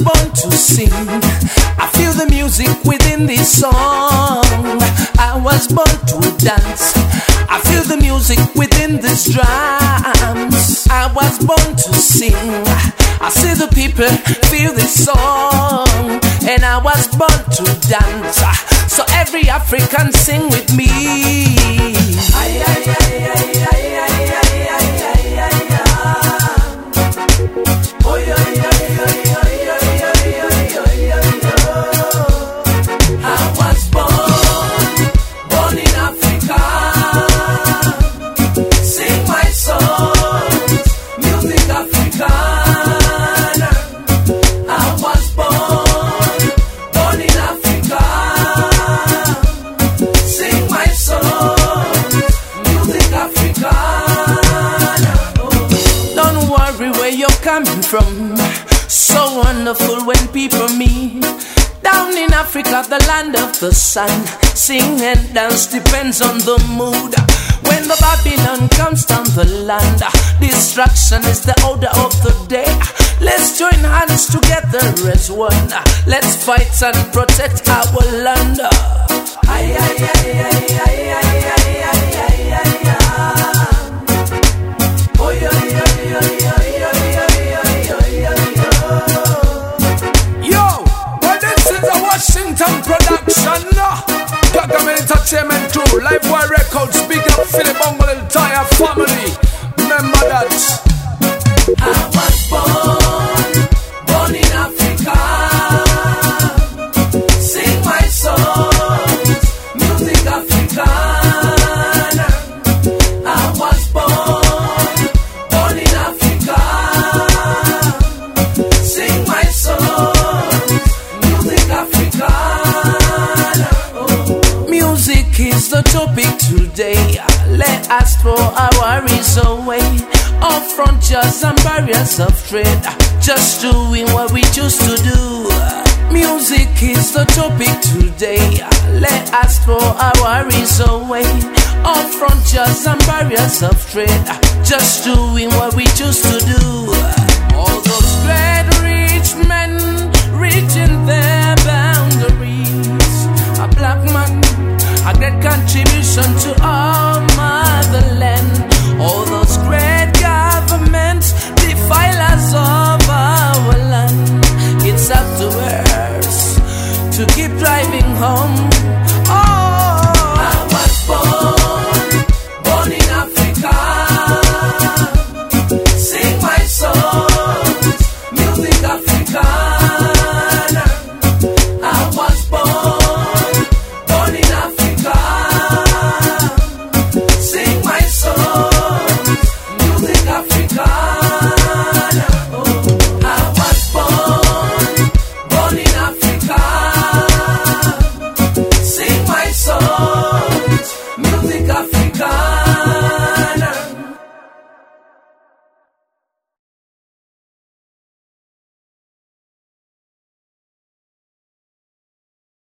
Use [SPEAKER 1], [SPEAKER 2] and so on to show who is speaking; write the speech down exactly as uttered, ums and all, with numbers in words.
[SPEAKER 1] born to sing. I feel the music within this song. I was born to dance. I feel the music within this drums. I was born to sing. I see the people feel this song, and I was born to dance. So every African sing with me. Ay, ay, ay, ay, ay, ay, ay, ay, ay, ay, ay. Oh, yeah, yeah, yeah, yeah, yeah, yeah, yeah, yeah, yeah. I was born, born in Africa. Sing my songs, music African. I was born, born in Africa. Sing my songs, music African. Don't worry where you're coming from. So wonderful when people meet. Down in Africa, the land of the sun, sing and dance depends on the mood. When the Babylon comes down the land, destruction is the order of the day. Let's join hands together as one. Let's fight and protect our land. Ay, ay, ay, ay, ay, ay, ay, ay, ay, ay, ay. Oh, yeah, yeah, yeah, yeah, yeah, yeah, yeah, yeah, yeah. Yo, well, this is a Washington production. Gargamel Entertainment too. Live Boy Records. Big up Philip Bungle entire family. Remember that. I was born, born in Africa. Sing my songs, music African. I was born, born in Africa. Sing my songs, music African. Oh. Music is the topic today. Let us throw our worries away. All frontiers and barriers of trade, just doing what we choose to do. Music is the topic today. Let us throw our worries away. All frontiers and barriers of trade, just doing what we choose to do. All those great rich men reaching their boundaries. A black man, a great contribution to our motherland. All those great governments, defilers of our land. It's up to us to keep driving home